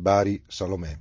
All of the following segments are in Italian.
Bari, Salomè.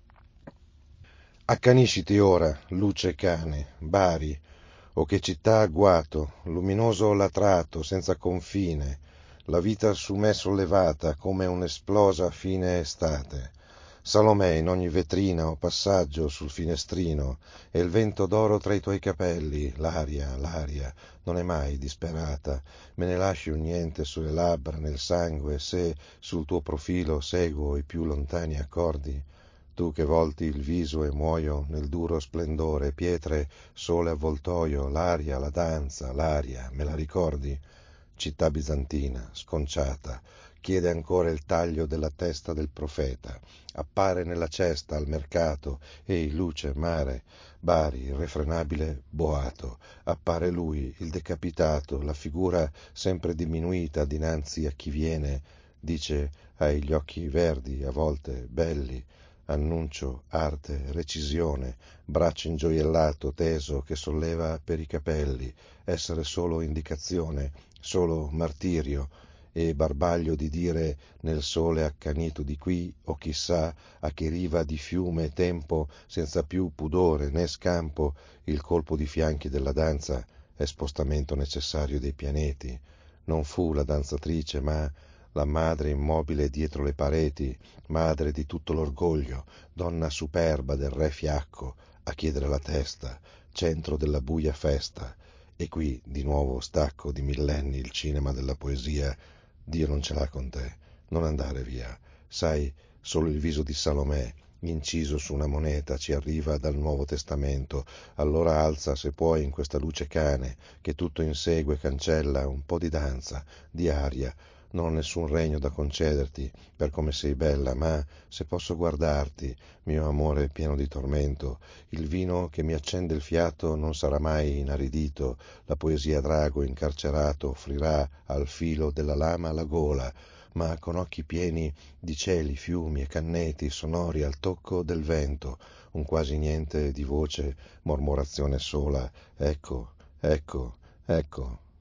Accanisciti ora, luce cane, Bari, o che città agguato, luminoso latrato, senza confine, la vita su me sollevata come un'esplosa fine estate. Salomè, in ogni vetrina o passaggio sul finestrino, e il vento d'oro tra i tuoi capelli, l'aria, non è mai disperata, me ne lasci un niente sulle labbra, nel sangue, se sul tuo profilo seguo i più lontani accordi. Tu che volti il viso e muoio nel duro splendore, pietre, sole avvoltoio, l'aria, la danza, l'aria, me la ricordi? Città bizantina, sconciata, chiede ancora il taglio della testa del profeta, appare nella cesta al mercato, ehi luce, mare, Bari, irrefrenabile, boato, appare lui, il decapitato, la figura sempre diminuita dinanzi a chi viene, dice, hai gli occhi verdi, a volte belli, annuncio, arte, recisione, braccio ingioiellato, teso, che solleva per i capelli, essere solo indicazione, solo martirio, e barbaglio di dire nel sole accanito di qui o chissà a che riva di fiume e tempo, senza più pudore né scampo, il colpo di fianchi della danza è spostamento necessario dei pianeti. Non fu la danzatrice, ma la madre immobile dietro le pareti, madre di tutto l'orgoglio, donna superba del re fiacco, a chiedere la testa, centro della buia festa. E qui, di nuovo, stacco di millenni il cinema della poesia. Dio non ce l'ha con te, non andare via. Sai, solo il viso di Salomè, inciso su una moneta, ci arriva dal Nuovo Testamento. Allora alza, se puoi, in questa luce cane, che tutto insegue, cancella, un po' di danza, di aria. Non ho nessun regno da concederti per come sei bella, ma se posso guardarti, mio amore pieno di tormento, il vino che mi accende il fiato non sarà mai inaridito, la poesia a drago incarcerato offrirà al filo della lama la gola, ma con occhi pieni di cieli, fiumi e canneti sonori al tocco del vento, un quasi niente di voce, mormorazione sola, ecco, ecco, ecco.